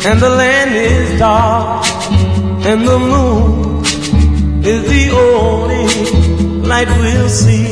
and the land is dark, and the moon is the only light we'll see.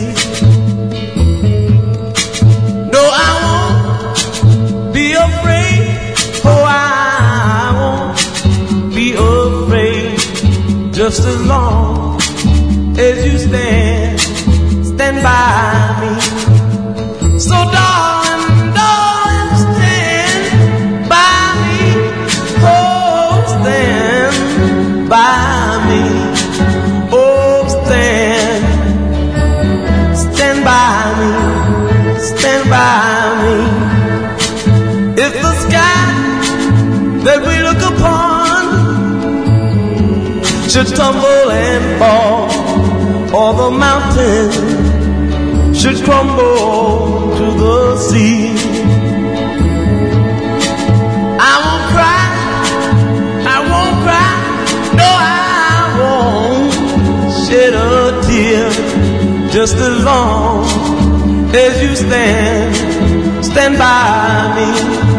No, I won't be afraid. Oh, I won't be afraid. Just as long as you stand by me. So darling, darling, stand by me. Oh, stand by me. Oh, stand by me. Stand by me. If the sky that we look upon should tumble and fall, or the mountain should crumble to the sea, I won't cry, I won't cry, no, I won't shed a tear, just as long as you stand by me.